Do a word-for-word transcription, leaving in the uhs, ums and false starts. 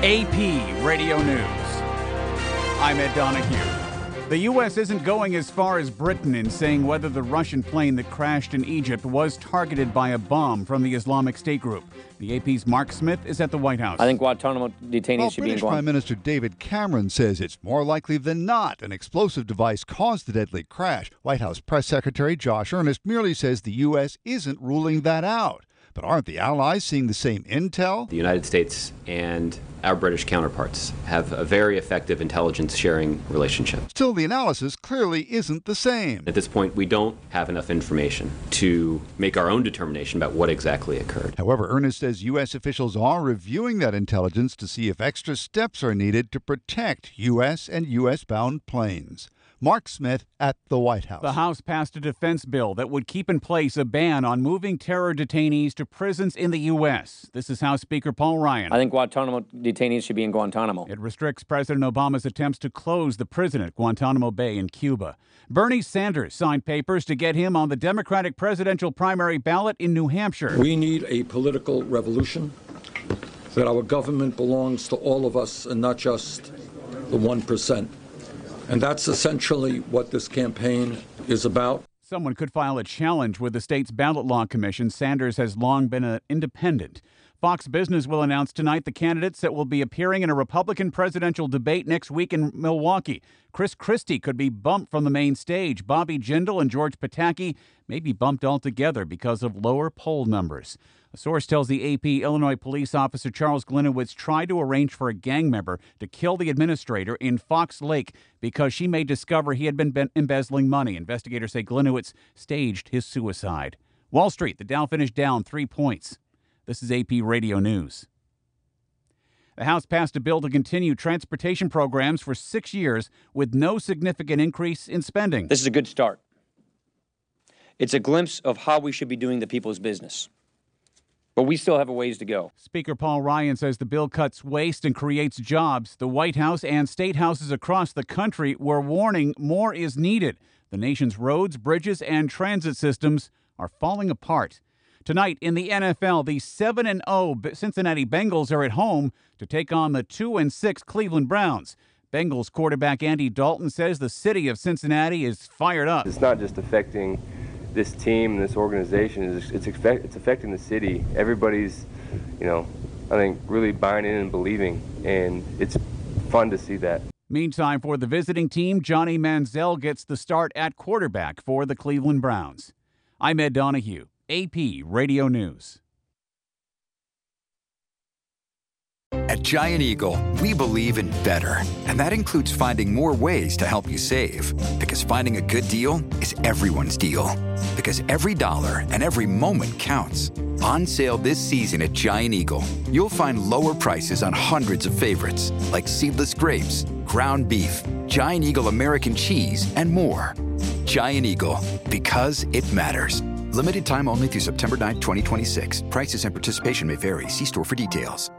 A P Radio News. I'm Ed Donahue. The U S isn't going as far as Britain in saying whether the Russian plane that crashed in Egypt was targeted by a bomb from the Islamic State group. The A P's Mark Smith is at the White House. I think Guantanamo detainees well, should British be in Guantanamo. Prime Minister David Cameron says it's more likely than not an explosive device caused the deadly crash. White House Press Secretary Josh Earnest merely says the U S isn't ruling that out. But aren't the allies seeing the same intel? The United States and our British counterparts have a very effective intelligence sharing relationship. Still, the analysis clearly isn't the same. At this point, we don't have enough information to make our own determination about what exactly occurred. However, Earnest says U S officials are reviewing that intelligence to see if extra steps are needed to protect U S and U S-bound planes. Mark Smith at the White House. The House passed a defense bill that would keep in place a ban on moving terror detainees to prisons in the U S. This is House Speaker Paul Ryan. I think Guantanamo detainees should be in Guantanamo. It restricts President Obama's attempts to close the prison at Guantanamo Bay in Cuba. Bernie Sanders signed papers to get him on the Democratic presidential primary ballot in New Hampshire. We need a political revolution, that our government belongs to all of us and not just the one percent. And that's essentially what this campaign is about. Someone could file a challenge with the state's ballot law commission. Sanders has long been an independent. Fox Business will announce tonight the candidates that will be appearing in a Republican presidential debate next week in Milwaukee. Chris Christie could be bumped from the main stage. Bobby Jindal and George Pataki may be bumped altogether because of lower poll numbers. A source tells the A P Illinois police officer Charles Glinowitz tried to arrange for a gang member to kill the administrator in Fox Lake because she may discover he had been be- embezzling money. Investigators say Glinowitz staged his suicide. Wall Street, the Dow finished down three points. This is A P Radio News. The House passed a bill to continue transportation programs for six years with no significant increase in spending. This is a good start. It's a glimpse of how we should be doing the people's business. But we still have a ways to go. Speaker Paul Ryan says the bill cuts waste and creates jobs. The White House and state houses across the country were warning more is needed. The nation's roads, bridges, and transit systems are falling apart. Tonight in the N F L, the seven and oh Cincinnati Bengals are at home to take on the two and six Cleveland Browns. Bengals quarterback Andy Dalton says the city of Cincinnati is fired up. It's not just affecting this team and this organization, it's, it's, expect, it's affecting the city. Everybody's, you know, I think really buying in and believing, and it's fun to see that. Meantime, for the visiting team, Johnny Manziel gets the start at quarterback for the Cleveland Browns. I'm Ed Donahue, A P Radio News. At Giant Eagle, we believe in better, and that includes finding more ways to help you save. Because finding a good deal is everyone's deal. Because every dollar and every moment counts. On sale this season at Giant Eagle, you'll find lower prices on hundreds of favorites, like seedless grapes, ground beef, Giant Eagle American cheese, and more. Giant Eagle, because it matters. Limited time only through September ninth, twenty twenty-six. Prices and participation may vary. See store for details.